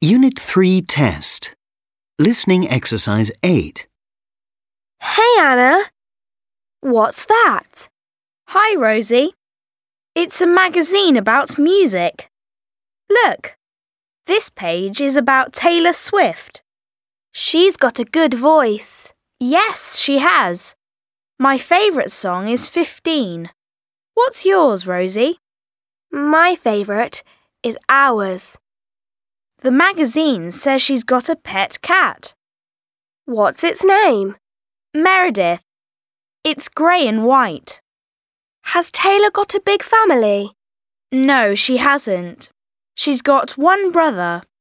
Unit 3 test. Listening exercise 8. Hey, Anna. What's that? Hi, Rosie. It's a magazine about music. Look, this page is about Taylor Swift. She's got a good voice. Yes, she has. My favourite song is 15. What's yours, Rosie? My favourite is Hours. The magazine says she's got a pet cat. What's its name? Meredith. It's grey and white. Has Taylor got a big family? No, she hasn't. She's got one brother.